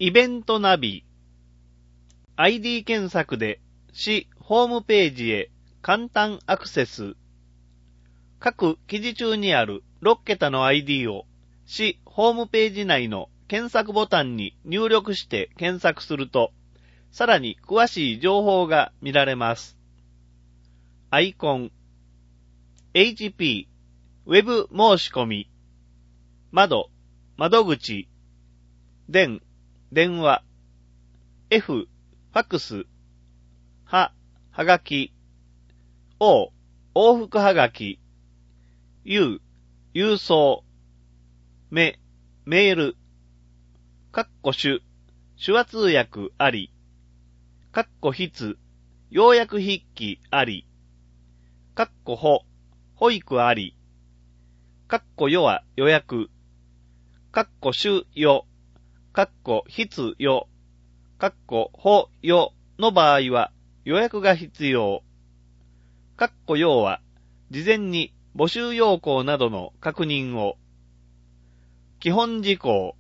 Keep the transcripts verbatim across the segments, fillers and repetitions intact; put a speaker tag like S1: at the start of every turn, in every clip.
S1: イベントナビ。アイディー 検索で市ホームページへ簡単アクセス。各記事中にあるろっけたの アイディー を市ホームページ内の検索ボタンに入力して検索すると、さらに詳しい情報が見られます。アイコン、エイチピー、ウェブ申し込み、窓、窓口、電、電話、F、ファックス、は、はがき、O、往復はがき、U、郵送、め、メール、かっこ手、手話通訳あり、かっこ筆、要約筆記あり、かっこほ、保育あり、かっこよは予約、かっこ手よ、かっこ筆よ、かっこほよの場合は予約が必要。かっこよは事前に募集要項などの確認を。基本事項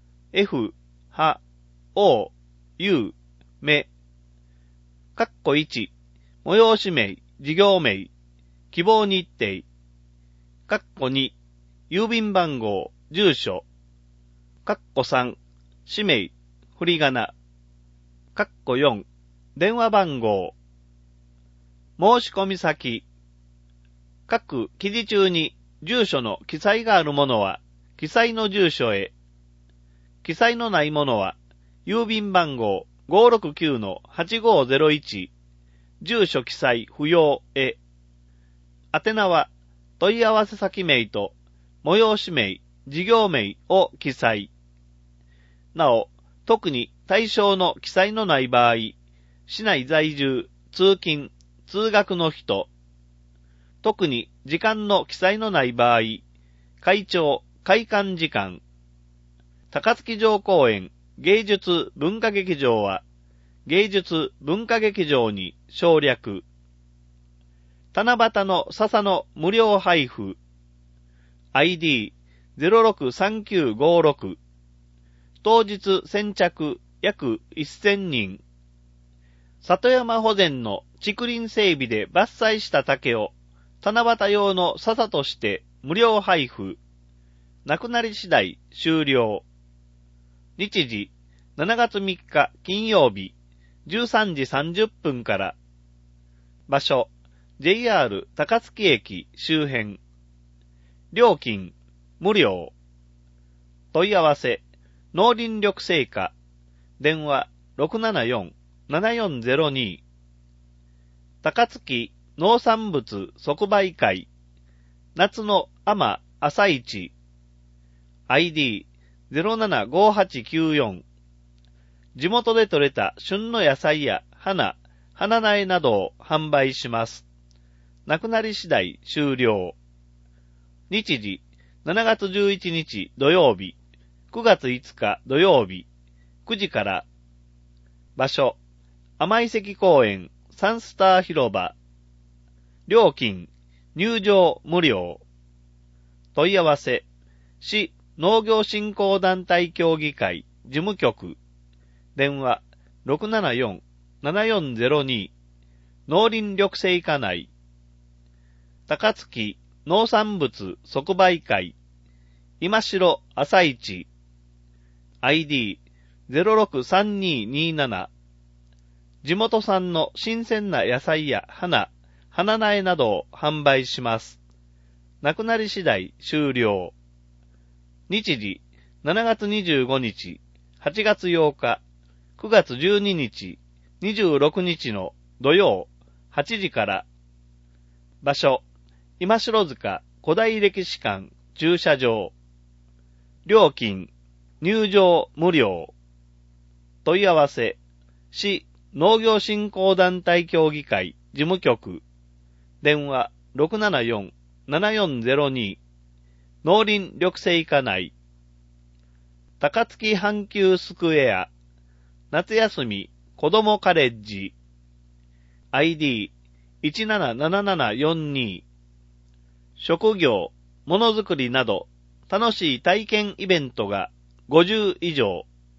S1: F、は、O、U、め。かっこいち、催し名、事業名、希望日程。かっこに、郵便番号、住所。かっこさん、氏名、振り仮名。かっこよん、電話番号。申し込み先。各記事中に住所の記載があるものは、記載の住所へ。記載のないものは、郵便番号 ごーろくきゅうのはちごーぜろいち、住所記載不要へ。宛名は、問い合わせ先名と、催し名、事業名を記載。なお、特に対象の記載のない場合、市内在住、通勤、通学の人、特に時間の記載のない場合、会長、会館時間、高槻城公園芸術文化劇場は、芸術文化劇場に省略。七夕の笹の無料配布。アイディーゼロろくさんきゅうごろく。当日先着約せんにん。里山保全の竹林整備で伐採した竹を七夕用の笹として無料配布。なくなり次第終了。日時しちがつみっか金曜日じゅうさんじさんじゅっぷんから。場所 ジェイアール 高槻駅周辺。料金無料。問い合わせ農林緑成課。電話 ろくななよん ななよんぜろに。高槻農産物即売会。夏の甘朝市。アイディーゼロななごはちきゅうよん。地元で採れた旬の野菜や花、花苗などを販売します。なくなり次第終了。日時しちがつじゅういちにち土曜日、くがついつか土曜日、くじから。場所、甘井関公園サンスター広場。料金、入場無料。問い合わせ、市農業振興団体協議会事務局。電話 ろくななよん ななよんぜろに。農林緑成課内。高槻農産物即売会。今城朝市。アイディーゼロろくさんにになな。地元産の新鮮な野菜や花、花苗などを販売します。なくなり次第終了。日時しちがつにじゅうごにち、はちがつようか、くがつじゅうににち、にじゅうろくにちの土曜はちじから。場所、今城塚古代歴史館駐車場。料金、入場無料。問い合わせ、市農業振興団体協議会事務局。電話 ろくななよん ななよんぜろに。農林緑成課内。高槻阪急スクエア。夏休み子どもカレッジ。アイディーいちななななななよんに。職業、ものづくりなど楽しい体験イベントがごじゅういじょう。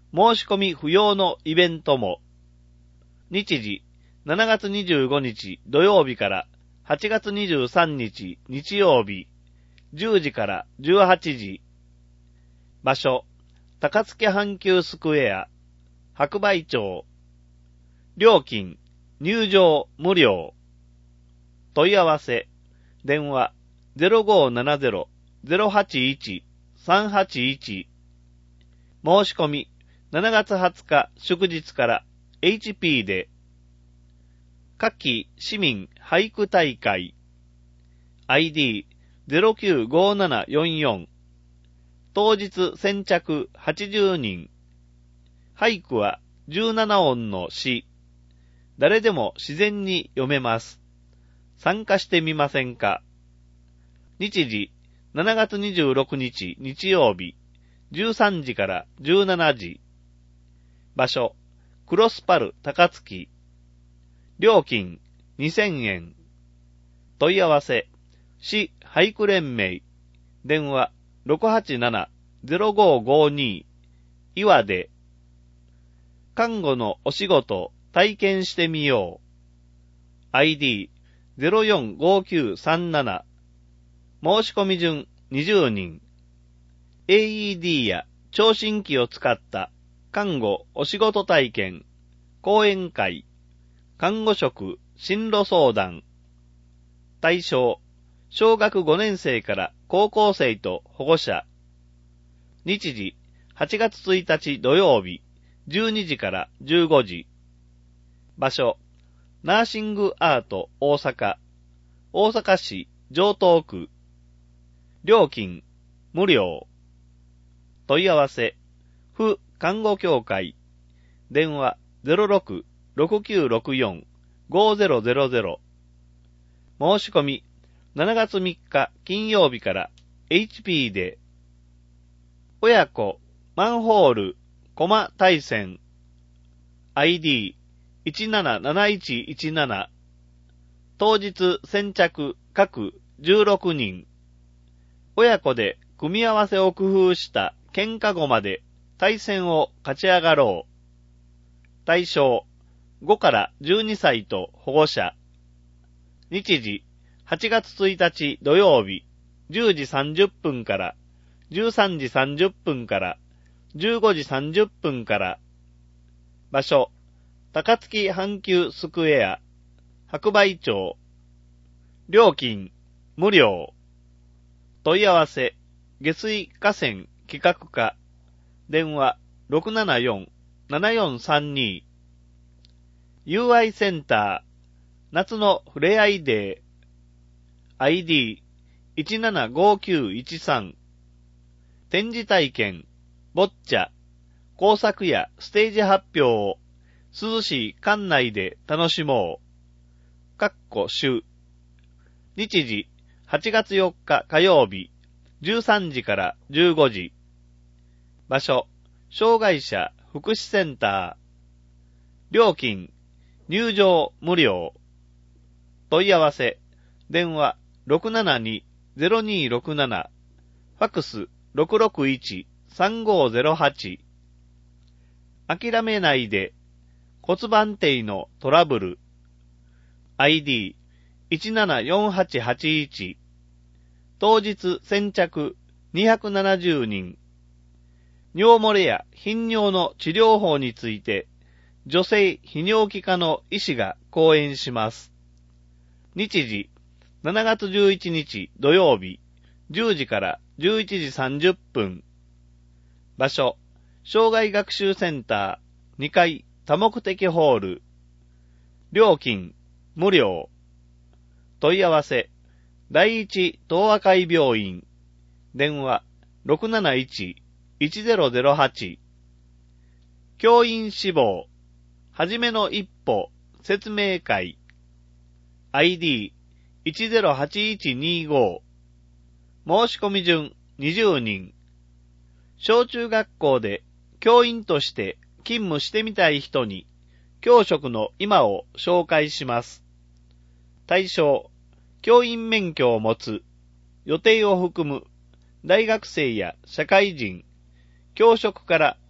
S1: 申し込み不要のイベントも。日時、しちがつにじゅうごにち土曜日からはちがつにじゅうさんにち日曜日、じゅうじからじゅうはちじ。場所、高槻阪急スクエア、白梅町。料金、入場無料。問い合わせ、電話 ゼロごーななゼロ ゼロはちいち さんはちいち。申し込み、しちがつはつか祝日から エイチピー で。夏季市民俳句大会 アイディーゼロきゅうごーななよんよん。当日先着はちじゅうにん。俳句はじゅうななおんの詩。誰でも自然に読めます。参加してみませんか。日時、しちがつにじゅうろくにち日曜日、じゅうさんじからじゅうしちじ。場所、クロスパル高槻。料金、にせんえん。問い合わせ、市俳句連盟。電話、ろくはちなな ゼロごーごーに。岩で。看護のお仕事、体験してみよう。アイディーゼロよんごきゅうさんなな。申し込み順にじゅうにん。エーイーディー や聴診器を使った看護お仕事体験、講演会、看護職進路相談。対象、小学ごねんせいから高校生と保護者。日時、はちがつついたち土曜日、じゅうにじからじゅうごじ。場所、ナーシングアート大阪、大阪市城東区。料金、無料。問い合わせ、府看護協会。電話 ゼロろく ろくきゅうろくよん ごーぜろぜろぜろ。申し込み、しちがつみっか金曜日から エイチピー で。親子、マンホール、コマ対戦。アイディーいちなななないちいちなな。当日先着各じゅうろくにん。親子で組み合わせを工夫した喧嘩後まで対戦を勝ち上がろう。対象、ごからじゅうにさいと保護者。日時、はちがつついたち土曜日、じゅうじさんじゅっぷんからじゅうさんじさんじゅっぷんからじゅうごじさんじゅっぷんから。場所、高槻阪急スクエア、白梅町。料金、無料。問い合わせ、下水河川企画課。電話、ろくななよん ななよんさんに。ユーアイ センター、夏のふれあいデー。アイディーいちななごきゅういちさん。展示体験、ボッチャ、工作やステージ発表を涼しい館内で楽しもう。かっこ週。日時、はちがつよっか火曜日、じゅうさんじからじゅうごじ。場所、障害者福祉センター。料金、入場無料。問い合わせ、電話 ろくななに ゼロにろくなな。ファックス ろくろくいち さんごーぜろはち。諦めないで、骨盤底のトラブル。アイディーいちななよんはちはちいち。当日先着にひゃくななじゅうにん。尿漏れや頻尿の治療法について、女性泌尿器科の医師が講演します。日時、しちがつじゅういちにち土曜日、じゅうじからじゅういちじさんじゅっぷん。場所、障害学習センターにかい多目的ホール。料金、無料。問い合わせ、第一東和会病院。電話、ろくなないち いちゼロゼロはち。教員志望、はじめの一歩、説明会。アイディーいちゼロはちいちにご。申し込み順にじゅうにん。小中学校で教員として勤務してみたい人に教職の今を紹介します。対象、教員免許を持つ、予定を含む大学生や社会人、教職から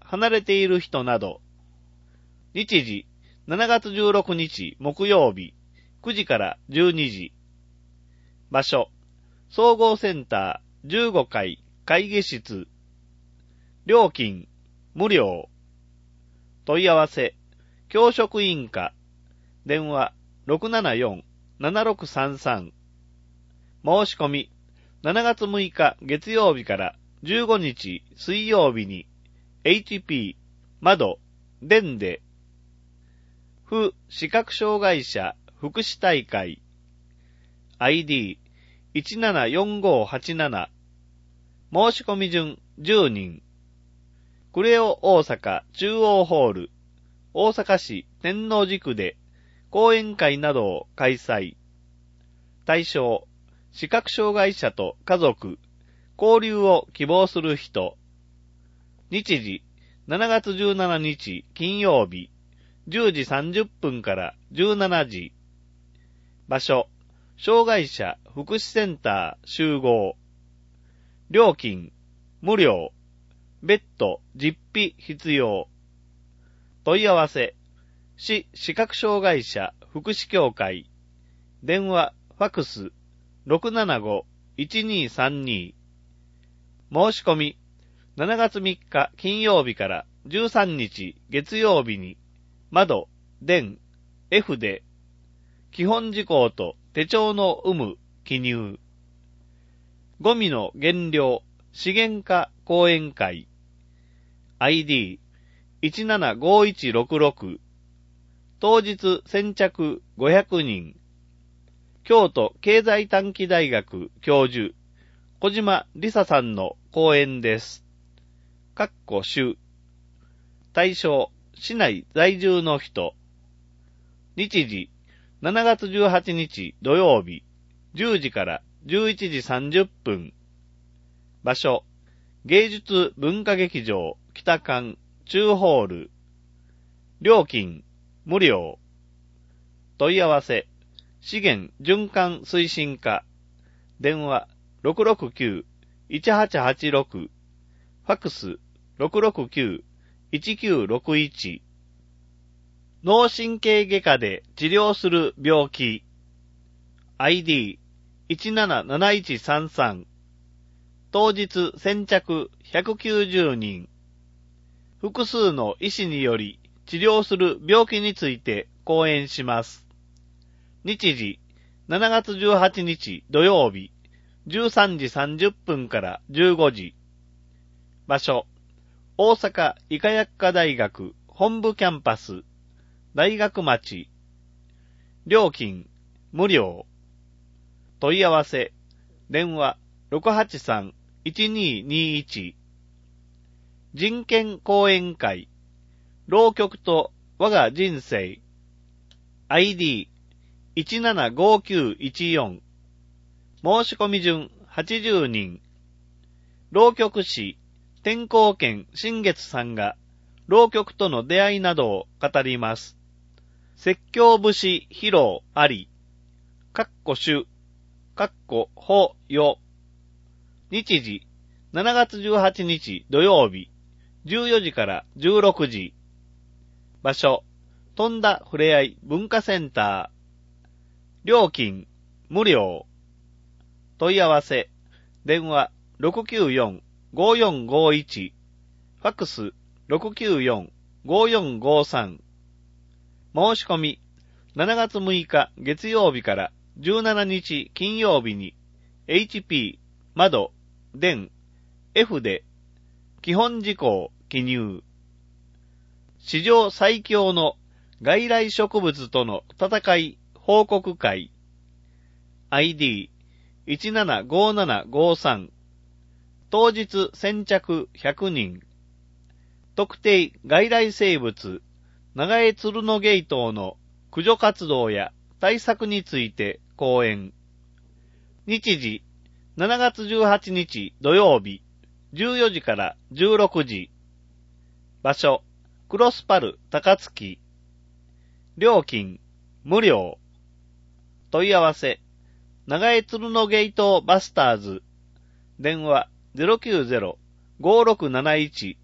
S1: 離れている人など。日時、しちがつじゅうろくにち木曜日、くじからじゅうにじ。場所、総合センターじゅうごかい会議室。料金、無料。問い合わせ、教職員課。電話、ろくななよん ななろくさんさん。申し込み、しちがつむいか月曜日からじゅうごにち水曜日に エイチピー 窓電で府視覚障害者福祉大会 アイディーいちななよんごはちなな 申し込み順じゅうにんクレオ大阪中央ホール大阪市天王寺区で講演会などを開催。対象視覚障害者と家族、交流を希望する人。日時、しちがつじゅうしちにち金曜日、じゅうじさんじゅっぷんからじゅうしちじ。場所、障害者福祉センター集合。料金、無料。別途実費必要。問い合わせ、市視覚障害者福祉協会。電話、ファクス、ろくななご いちにさんに。申し込み、しちがつみっか金曜日からじゅうさんにち月曜日に、窓、電、F で、基本事項と手帳の有無、記入。ゴミの減量、資源化講演会。アイディーいちななごいちろくろく。当日先着ごひゃくにん。京都経済短期大学教授、小島理沙さんの講演です。かっこ週。対象、市内在住の人。日時、しちがつじゅうはちにち土曜日、じゅうじからじゅういちじさんじゅっぷん。場所、芸術文化劇場北館中ホール。料金、無料。問い合わせ、資源循環推進課。電話、ろくろくきゅう いちはちはちろく。ファクス、ろくろくきゅう いちきゅうろくいち。脳神経外科で治療する病気。アイディーいちなななないちさんさん。当日先着ひゃくきゅうじゅうにん。複数の医師により治療する病気について講演します。日時、しちがつじゅうはちにち土曜日、じゅうさんじさんじゅっぷんからじゅうごじ。場所、大阪医科薬科大学本部キャンパス、大学町。料金、無料。問い合わせ、電話、ろくはちさん いちににいち。人権講演会、浪曲と我が人生。アイディーいちななごきゅういちよん。申し込み順はちじゅうにん。浪曲師、天光軒新月さんが、浪曲との出会いなどを語ります。説教節披露あり。かっこ主、かっこほよ。日時、しちがつじゅうはちにち土曜日、じゅうよじからじゅうろくじ。場所、富田ふれあい文化センター。料金、無料。問い合わせ、電話 ろくきゅうよん ごよんごいち。ファクス ろくきゅうよん ごよんごさん。申し込み、しちがつむいか月曜日からじゅうしちにち金曜日に エイチピー 窓、電、F で基本事項記入。史上最強の外来植物との戦い報告会。アイディーいちななごななごさん。当日先着ひゃくにん。特定外来生物、長江鶴のゲイトウの駆除活動や対策について講演。日時、しちがつじゅうはちにち土曜日、じゅうよじからじゅうろくじ。場所、クロスパル高槻。料金、無料。問い合わせ、長江鶴のゲイトウバスターズ。電話 ゼロきゅうゼロ ごろくなないち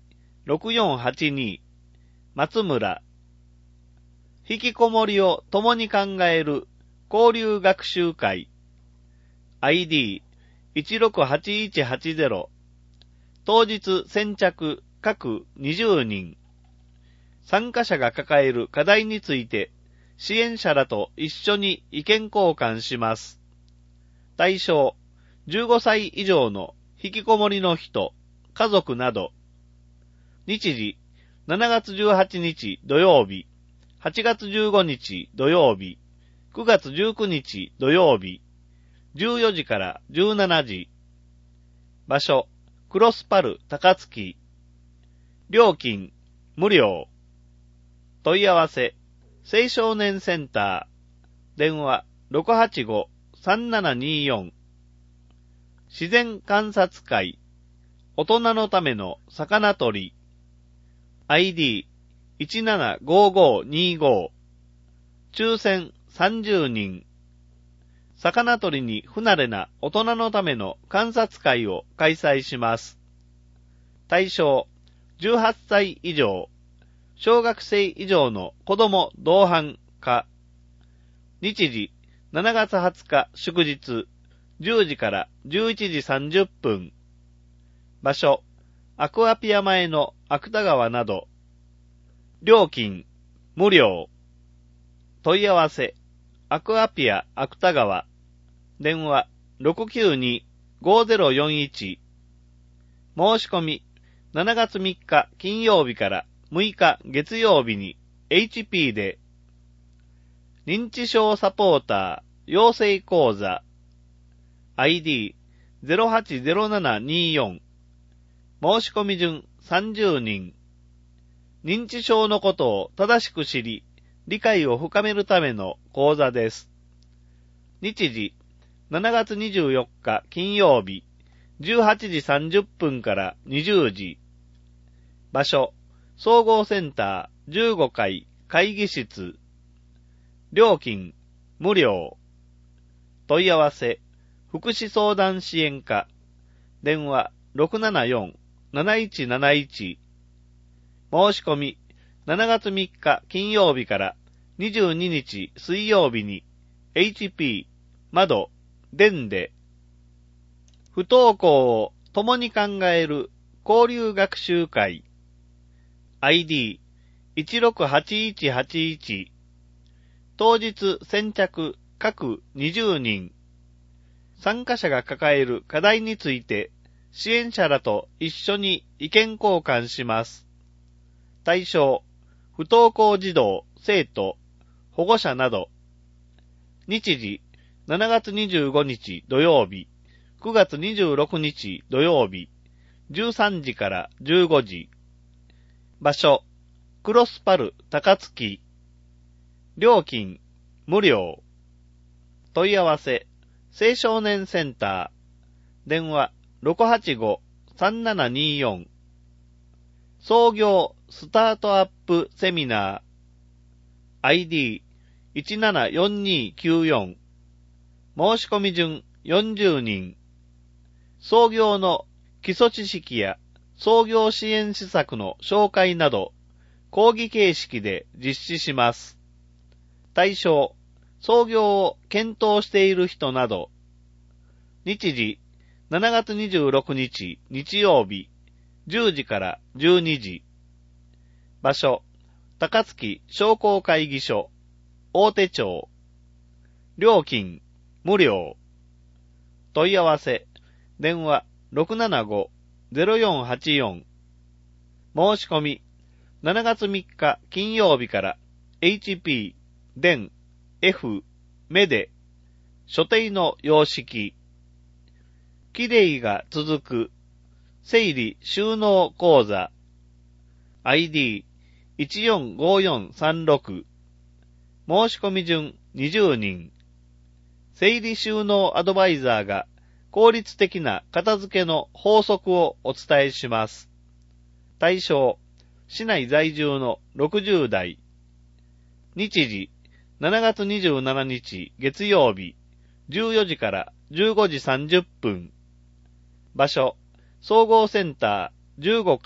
S1: ろくよんはちに松村。引きこもりを共に考える交流学習会 アイディーいちろくはちいちはちゼロ 当日先着各にじゅうにん。参加者が抱える課題について支援者らと一緒に意見交換します。対象じゅうごさい以上の引きこもりの人、家族など。日時しちがつじゅうはちにち土曜日、はちがつじゅうごにち土曜日、くがつじゅうくにち土曜日、じゅうよじからじゅうしちじ。場所、クロスパル高槻。料金、無料。問い合わせ、青少年センター。電話、ろくはちご さんななによん。自然観察会。大人のための魚取り。アイディーいちななごごにご。抽選さんじゅうにん。魚取りに不慣れな大人のための観察会を開催します。対象じゅうはっさい以上、小学生以上の子供同伴可。日時しちがつはつか祝日、じゅうじからじゅういちじさんじゅっぷん。場所、アクアピア前の芥川など。料金、無料。問い合わせ、アクアピア芥川。電話、ろくきゅうに ごゼロよんいち。申し込み、しちがつみっか金曜日からむいか月曜日に エイチピー で。認知症サポーター養成講座 アイディーゼロはちゼロななによん。申し込み順さんじゅうにん。認知症のことを正しく知り、理解を深めるための講座です。日時、しちがつにじゅうよっか金曜日、じゅうはちじさんじゅっぷんからにじゅうじ。場所、総合センターじゅうごかい会議室。料金、無料。問い合わせ、福祉相談支援課。電話、ろくななよん なないちなないち。申し込み、しちがつみっか金曜日からにじゅうににち水曜日に エイチピー 窓、電で。不登校を共に考える交流学習会 アイディーいちろくはちいちはちいち。当日先着各にじゅうにん。参加者が抱える課題について支援者らと一緒に意見交換します。対象、不登校児童、生徒、保護者など。日時、しちがつにじゅうごにち土曜日、くがつにじゅうろくにち土曜日、じゅうさんじからじゅうごじ。場所、クロスパル高槻。料金、無料。問い合わせ、青少年センター。電話、ろくはちご さんななによん。創業スタートアップセミナー アイディーいちななよんにきゅうよん。申し込み順よんじゅうにん。創業の基礎知識や創業支援施策の紹介など講義形式で実施します。対象、創業を検討している人など。日時、しちがつにじゅうろくにち日曜日、じゅうじからじゅうにじ。場所、高槻商工会議所、大手町。料金、無料。問い合わせ、電話 ろくななご ゼロよんはちよん。申し込み、しちがつみっか金曜日から エイチピー、電、F、メデ、所定の様式。きれいが続く、整理収納講座。アイディーいちよんごよんさんろく。申し込み順にじゅうにん。整理収納アドバイザーが効率的な片付けの法則をお伝えします。対象、市内在住のろくじゅうだい。日時、しちがつにじゅうしちにち月曜日、じゅうよじからじゅうごじさんじゅっぷん。場所、総合センターじゅうごかい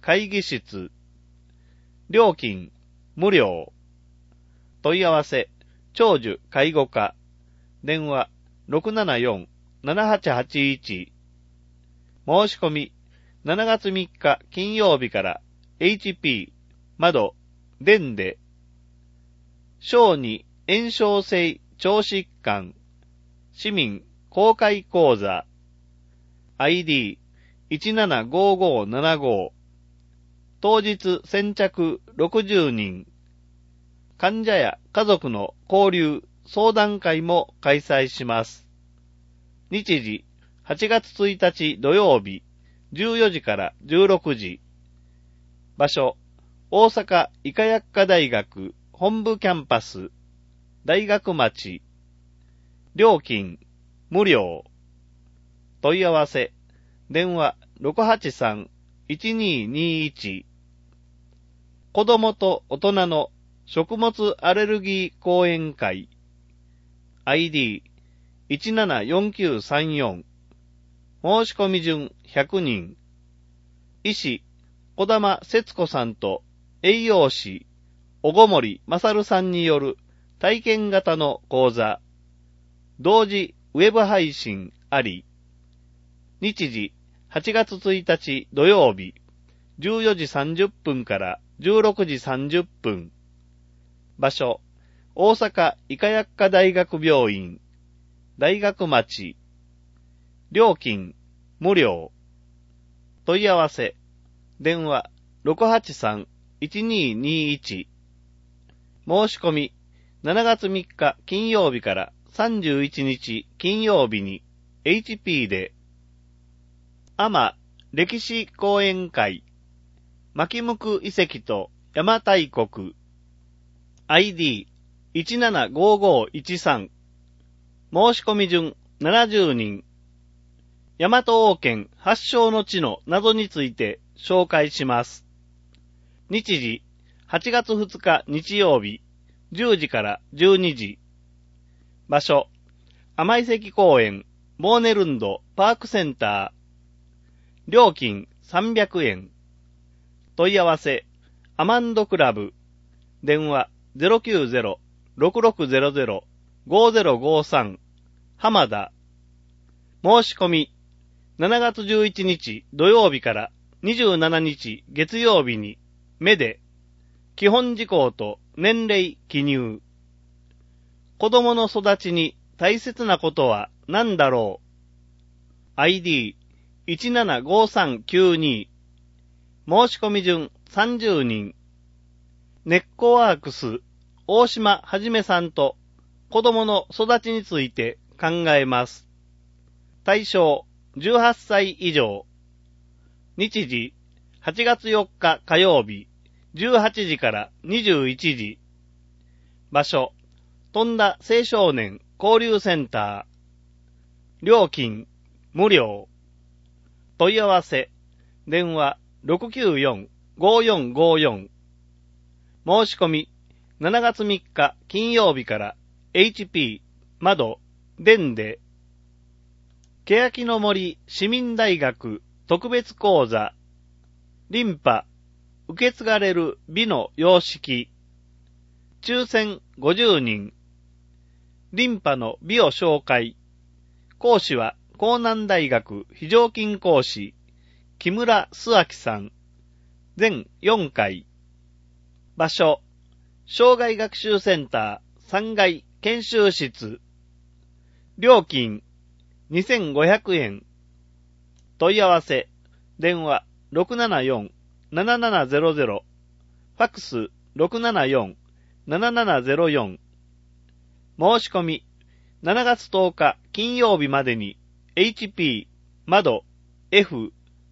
S1: 会議室。料金、無料。問い合わせ、長寿介護課。電話、ろくななよん ななはちはちいち。申し込み、しちがつみっか金曜日から エイチピー、窓、電で。小児炎症性腸疾患。市民公開講座。アイディーいちななごごななご。当日先着ろくじゅうにん。患者や家族の交流、相談会も開催します。日時、はちがつついたち土曜日、じゅうよじからじゅうろくじ。場所、大阪医科薬科大学本部キャンパス、大学町。料金、無料。問い合わせ、電話 ろくはちさん いちににいち。子供と大人の食物アレルギー講演会。アイディーいちななよんきゅうさんよん。申し込み順ひゃくにん。医師、小玉節子さんと栄養士、小小森勝さんによる体験型の講座。同時ウェブ配信あり。日時、はちがつついたち土曜日、じゅうよじさんじゅっぷんからじゅうろくじさんじゅっぷん。場所、大阪医科薬科大学病院、大学町。料金、無料。問い合わせ、電話 ろくはちさん いちににいち。申し込み、しちがつみっか金曜日からさんじゅういちにち金曜日に エイチピー で、アマ歴史講演会、牧向遺跡と邪馬台国。アイディーいちななごごいちさん。申し込み順ななじゅうにん。大和王権発祥の地の謎について紹介します。日時、はちがつふつか日曜日、じゅうじからじゅうにじ。場所、甘遺跡公園、モーネルンドパークセンター。料金さんびゃくえん。問い合わせ、アマンドクラブ。電話 ゼロきゅうゼロ ろくろくゼロゼロ ごゼロごさん。浜田。申し込み、しちがつじゅういちにち土曜日からにじゅうしちにち月曜日に、目で、基本事項と年齢記入。子供の育ちに大切なことは何だろう。アイディーいちななごさんきゅうに。申し込み順さんじゅうにん。ネッコワークス大島はじめさんと子供の育ちについて考えます。対象じゅうはっさい以上。日時はちがつよっか火曜日じゅうはちじからにじゅういちじ。場所富田青少年交流センター。料金無料。問い合わせ電話 ろくきゅうよん ごよんごよん。申し込みしちがつみっか金曜日から エイチピー 窓電で。欅の森市民大学特別講座。リンパ受け継がれる美の様式。抽選ごじゅうにん。リンパの美を紹介。講師は江南大学非常勤講師、木村須明さん。全よんかい。場所、障害学習センターさんがい研修室。料金にせんごひゃくえん。問い合わせ、電話 ろくななよん ななななゼロゼロ。ファックス ろくななよん ななななゼロよん。申し込み、しちがつとおか金曜日までに エイチピー 窓 F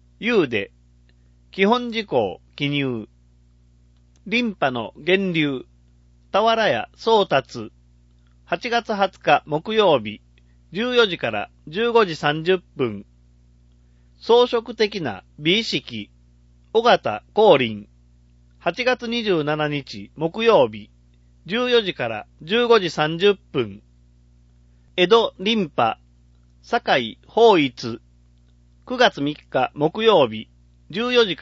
S1: U で基本事項記入。リンパの源流、俵屋宗達。はちがつはつか木曜日、じゅうよじからじゅうごじさんじゅっぷん。装飾的な美意識、尾形光琳。はちがつにじゅうしちにち木曜日、じゅうよじからじゅうごじさんじゅっぷん。江戸リンパ、堺法一。くがつみっか木曜日、じゅうよじから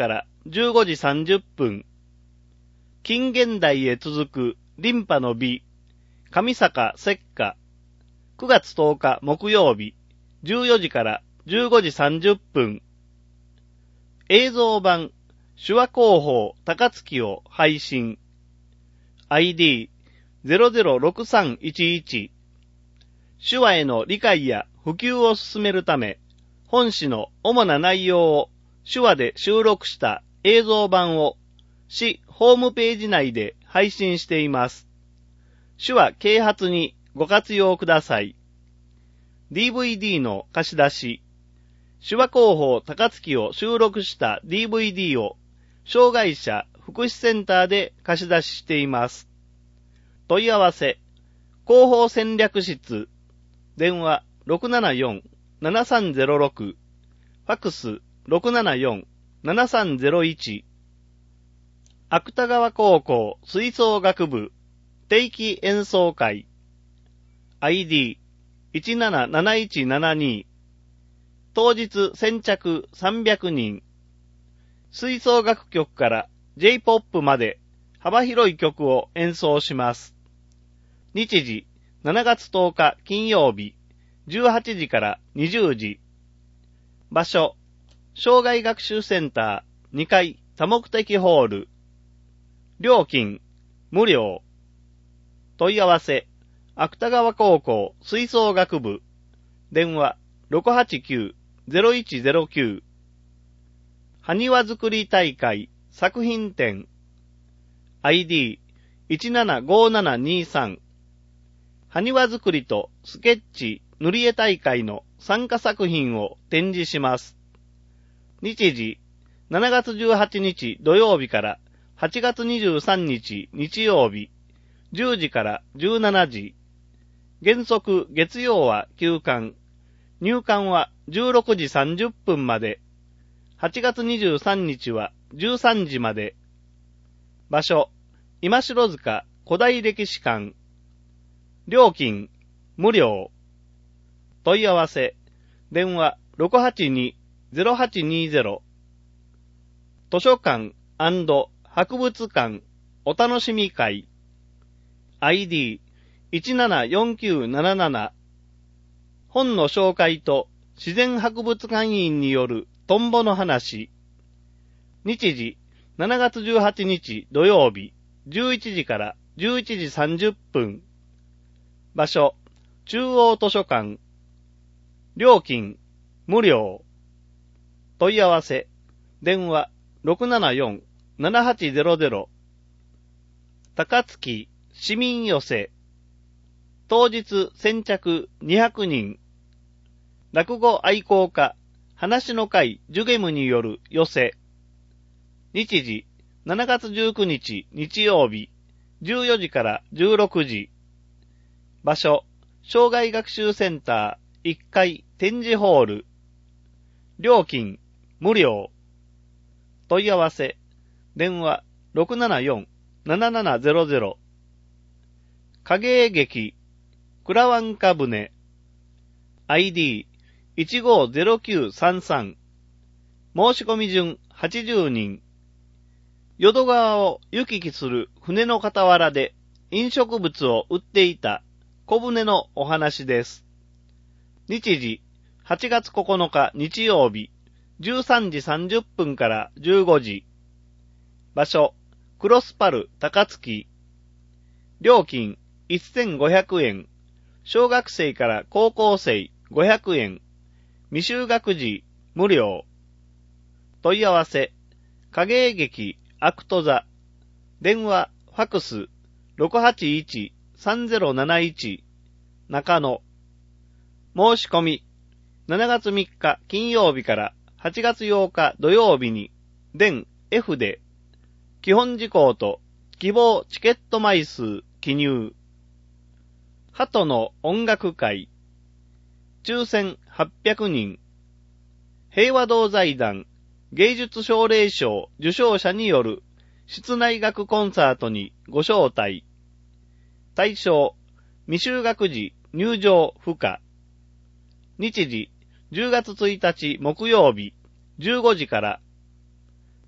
S1: じゅうごじさんじゅっぷん、近現代へ続くリンパの美、上坂石花、くがつとおか木曜日、じゅうよじからじゅうごじさんじゅっぷん、映像版、手話広報高槻を配信。アイディーゼロゼロろくさんいちいち。手話への理解や普及を進めるため、本誌の主な内容を手話で収録した映像版を市ホームページ内で配信しています。手話啓発にご活用ください。ディーブイディー の貸し出し、手話広報高槻を収録した ディーブイディー を障害者福祉センターで貸し出ししています。問い合わせ、広報戦略室、電話 ろくななよんななさんゼロろく、ファックス ろくななよんななさんゼロいち、芥川高校吹奏楽部定期演奏会、アイディーいちなななないちななに、当日先着さんびゃくにん、吹奏楽曲から ジェイポップ まで幅広い曲を演奏します。日時、しちがつとおか金曜日、じゅうはちじからにじゅうじ。場所、障害学習センターにかい多目的ホール。料金、無料。問い合わせ、芥川高校吹奏楽部。電話 ろくはちきゅうゼロいちゼロきゅう。埴輪作り大会作品展。アイディーいちななごななにさん。埴輪作りとスケッチ塗り絵大会の参加作品を展示します。日時、しちがつじゅうはちにち土曜日からはちがつにじゅうさんにち日曜日、じゅうじからじゅうしちじ。原則月曜は休館。入館はじゅうろくじさんじゅっぷんまで。はちがつにじゅうさんにちはじゅうさんじまで。場所、今城塚古代歴史館。料金、無料。問い合わせ、電話 ろくはちにゼロはちにゼロ。図書館&博物館お楽しみ会。アイディーいちななよんきゅうなななな。本の紹介と自然博物館員によるトンボの話。日時、しちがつじゅうはちにち土曜日、じゅういちじからじゅういちじさんじゅっぷん。場所、中央図書館。料金、無料。問い合わせ、電話 ろくななよんななはちゼロゼロ。高槻市民寄せ。当日先着にひゃくにん。落語愛好家、話の会ジュゲムによる寄せ。日時、しちがつじゅうくにち日曜日、じゅうよじからじゅうろくじ。場所、障害学習センターいっかい展示ホール。料金、無料。問い合わせ、電話 ろくななよんななななゼロゼロ。影絵劇、クラワンカ船。アイディーいちごゼロきゅうさんさん。申し込み順はちじゅうにん。淀川を行き来する船の傍らで飲食物を売っていた小舟のお話です。日時、はちがつここのか日曜日、じゅうさんじさんじゅっぷんからじゅうごじ。場所、クロスパル高槻。料金せんごひゃくえん。小学生から高校生ごひゃくえん。未就学児無料。問い合わせ、影絵劇アクト座。電話、ファクス ろくはちいちさんゼロなないち。中野。申し込み、しちがつみっか金曜日からはちがつようか土曜日に、電 F で、基本事項と希望チケット枚数記入。鳩の音楽会。抽選はっぴゃくにん。平和堂財団芸術奨励賞受賞者による室内楽コンサートにご招待。対象、未就学児入場不可。日時、じゅうがつついたち木曜日、じゅうごじから。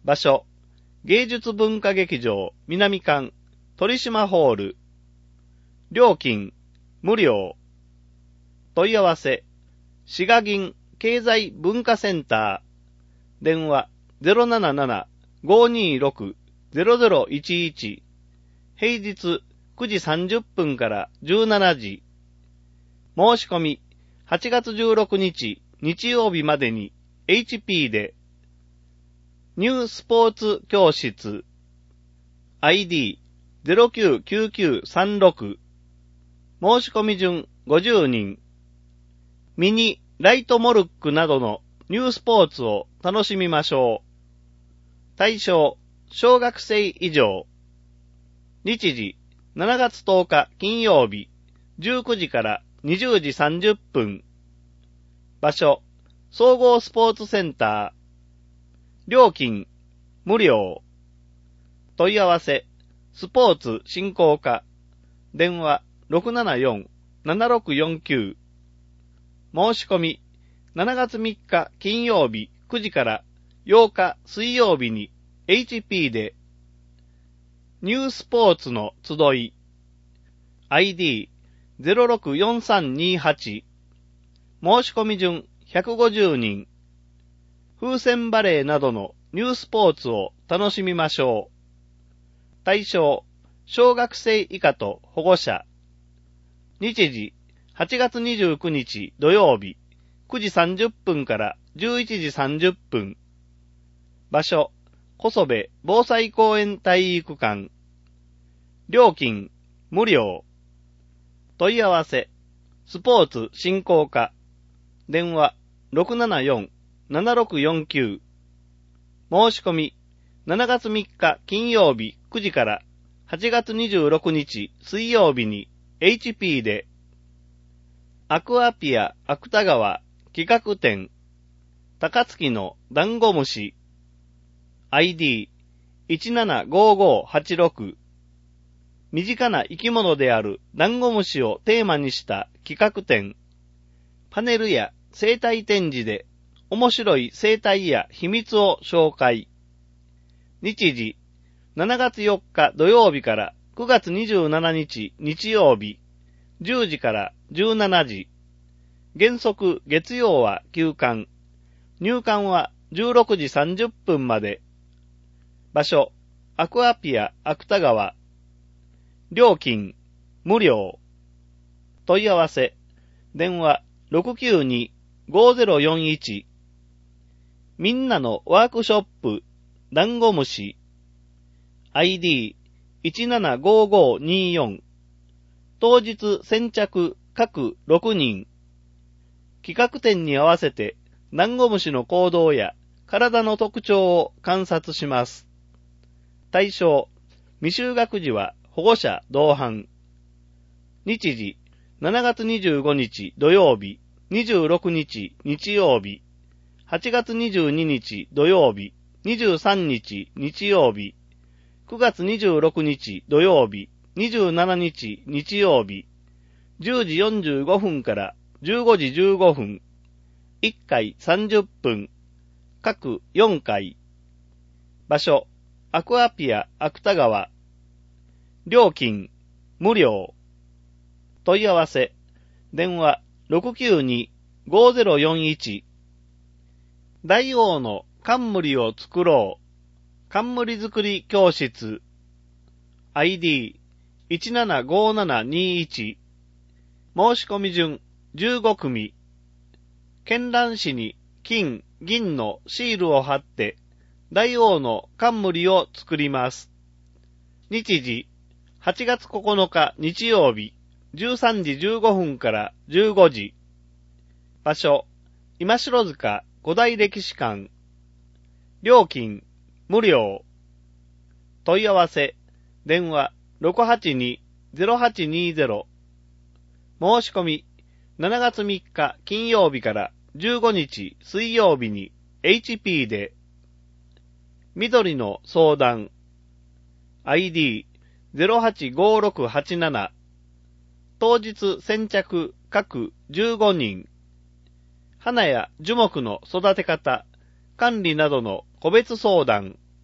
S1: 場所、芸術文化劇場南館鳥島ホール。料金、無料。問い合わせ、滋賀銀経済文化センター。電話 ゼロなななな ごーにーろく ゼロゼロいちいち。平日くじさんじゅっぷんからじゅうしちじ。申し込みはちがつじゅうろくにち日曜日までに エイチピー で。ニュースポーツ教室 アイディーゼロきゅうきゅうきゅうさんろく。申し込み順ごじゅうにん。ミニ、ライトモルックなどのニュースポーツを楽しみましょう。対象、小学生以上。日時、しちがつとおか金曜日、じゅうくじからにじゅうじさんじゅっぷん。場所、総合スポーツセンター。料金、無料。問い合わせ、スポーツ振興課。電話 ろくななよん ななろくよんきゅう。申し込み、しちがつみっか金曜日くじからようか水曜日に エイチピー で。ニュースポーツの集い アイディーゼロろくよんさんにはち。申し込み順ひゃくごじゅうにん。風船バレーなどのニュースポーツを楽しみましょう。対象、小学生以下と保護者。日時、はちがつにじゅうくにち土曜日、くじさんじゅっぷんからじゅういちじさんじゅっぷん。場所、小曽部防災公園体育館。料金、無料。問い合わせ、スポーツ振興課。電話 ろくななよん ななろくよんきゅう。申し込み、しちがつみっか金曜日くじからはちがつにじゅうろくにち水曜日に エイチピー で。アクアピア芥川企画展高槻のダンゴムシ アイディーいちななごごはちろく。身近な生き物であるダンゴムシをテーマにした企画展。パネルや生態展示で面白い生態や秘密を紹介。日時、しちがつよっか土曜日からくがつにじゅうしちにち日曜日、じゅうじからじゅうしちじ。原則月曜は休館。入館はじゅうろくじさんじゅっぷんまで。場所、アクアピア芥川。料金、無料。問い合わせ、電話 ろくきゅうに ごゼロよんいち。みんなのワークショップ、ダンゴムシ。アイディーいちななごごによん。当日先着各ろくにん。企画展に合わせて、ダンゴムシの行動や体の特徴を観察します。対象、未就学児は保護者同伴。日時、しちがつにじゅうごにち土曜日、にじゅうろくにち日曜日、はちがつにじゅうににち土曜日、にじゅうさんにち日曜日、くがつにじゅうろくにち土曜日、にじゅうしちにち日曜日、じゅうじよんじゅうごふんからじゅうごじじゅうごふん、いっかいさんじゅっぷん、各よんかい。場所、アクアピア芥川。料金、無料。問い合わせ、電話 ろくきゅうに ごゼロよんいち。大王の冠を作ろう。冠作り教室。アイディーいちななごななにいち。申し込み順じゅうごくみ。絢爛紙に金、銀のシールを貼って、大王の冠を作ります。日時、はちがつここのか日曜日、じゅうさんじじゅうごふんからじゅうごじ。場所、今城塚五大歴史館。料金、無料。問い合わせ、電話 ろくはちに ゼロはちにゼロ。申し込み、しちがつみっか金曜日からじゅうごにち水曜日に エイチピー で。緑の相談。アイディーゼロはちごろくはちなな。当日先着各じゅうごにん。花や樹木の育て方、管理などの個別相談。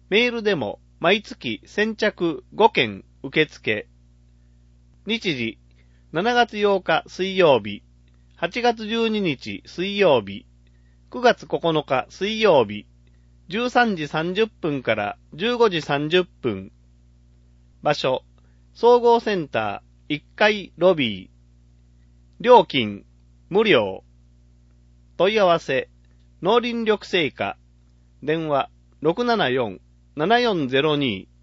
S1: メールでも毎月先着ごけん受付。日時、しちがつようか水曜日、はちがつじゅうににち水曜日、くがつここのか水曜日、じゅうさんじさんじゅっぷんからじゅうごじさんじゅっぷん。場所、総合センターいっかいロビー。料金、無料。問い合わせ、農林緑製課。電話、ろくななよん ななよんゼロに